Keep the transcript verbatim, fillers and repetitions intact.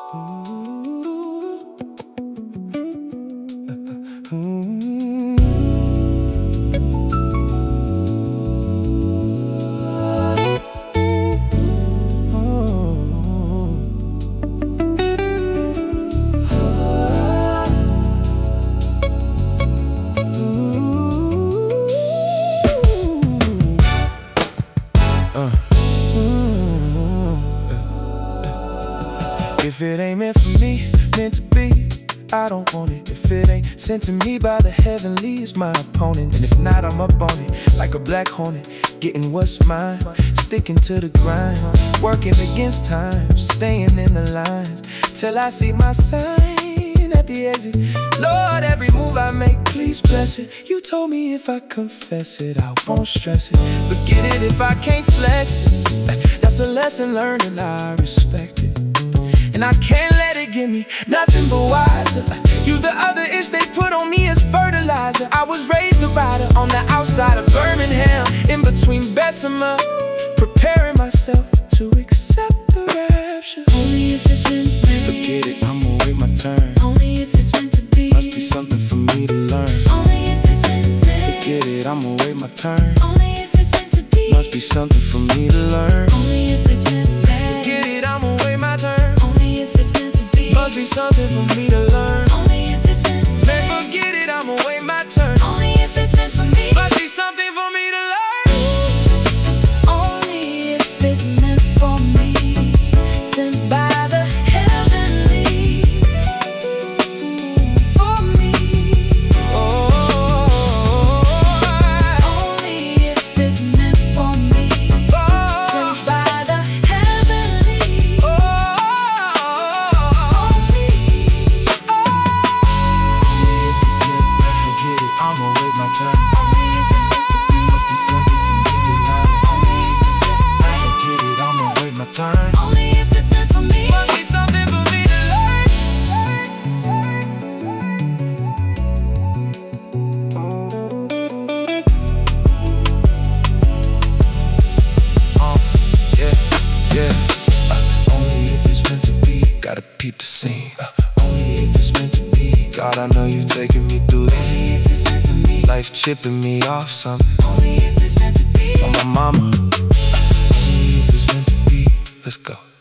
If it ain't meant for me, meant to be, I don't want it. If it ain't sent to me by the heavenly, it's my opponent. And if not, I'm up on it, like a black hornet, getting what's mine, sticking to the grind, working against time, staying in the lines, till I see my sign at the exit. Lord, every move I make, please bless it. You told me if I confess it, I won't stress it. Forget it if I can't flex it. That's a lesson learned and I respect it. And I can't let it give me nothing but wiser. Use the other itch they put on me as fertilizer. I was raised a rider on the outside of Birmingham, in between Bessemer, preparing myself to accept the rapture. Only if it's meant to be. Forget it, I'm gonna wait my turn. Only if it's meant to be. Must be something for me to learn. Only if it's meant to be. Forget it, I'm gonna wait my turn. Only if it's meant to be. Must be something for me to learn. Only if it's meant to be. Forget it, I'm gonna wait my turn. Only if it's meant to be. Must be something for me to learn. Only if it's meant to be. Man, forget it, I'm gonna wait my turn. Only if it's meant for me. Must be something for me to learn. Only if it's meant for me. Sent by the heavenly for me. Oh, Only if it's meant for me. Sent by the heavenly oh, for me. if it's meant, man, forget it, I'ma wait my turn. Only if it's meant to be. Must be something for me to learn. Only if it's meant to be. Forget it, I'ma wait my turn. Only if it's meant for me. Must be something for me to learn. Uh, yeah, yeah. Uh, only if it's meant to be, gotta peep the scene. Uh, only if it's meant to be, God, I know you taking me through this. Only if it's meant for me. Life chipping me off something Only if it's meant to be. from my mama. Uh, only if it's meant to be, let's go.